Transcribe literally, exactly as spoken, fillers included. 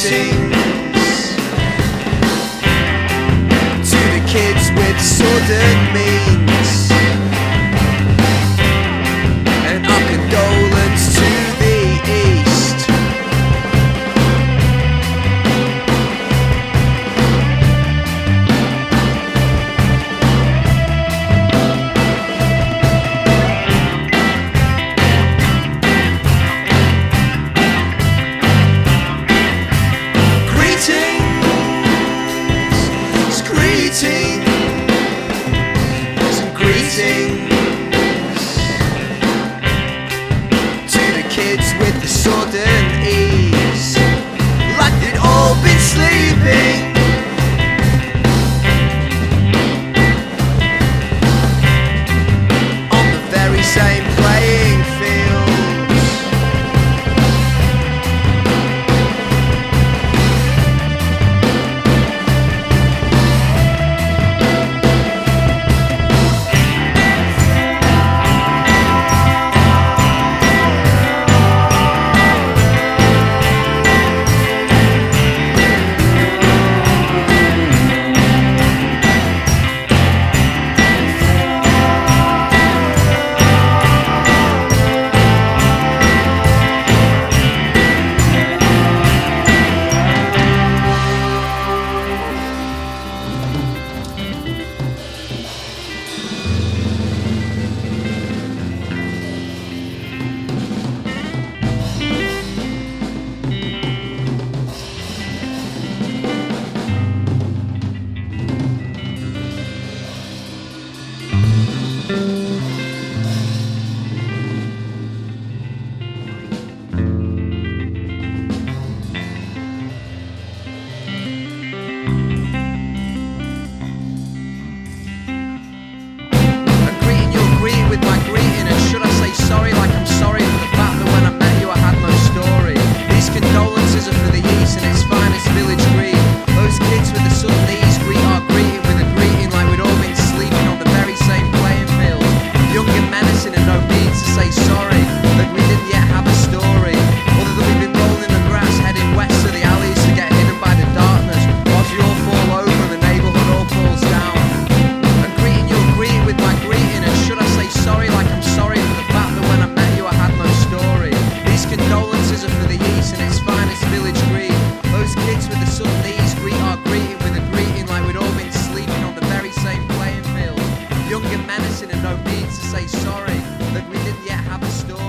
greetings to the kids with sudden means, and our condolence to the east. Some greetings to the kids with the sudden ease, like they'd all been sleeping on the very same playing fields. Sorry, like I'm sorry for the fact that when I met you I had no story. These condolences are for the East and its finest village green. Those kids with the sudden ease greet our greeting with a greeting like we'd all been sleeping on the very same playing field. Young and menacing and no need to say sorry that we didn't yet have a story, other than we've been rolling in the grass heading west to the alleys to get hidden by the darkness whilst you all fall over and the neighbourhood all falls down. I'm greeting your greeting with my greeting, and should I say sorry like I'm sorry for the fact that when I met you I had no story. These condolences are for the East and its finest village green. Those kids with the sudden ease greet our greeting with a greeting like we'd all been sleeping on the very same playing field. Young and menacing and no need to say sorry that we didn't yet have a story.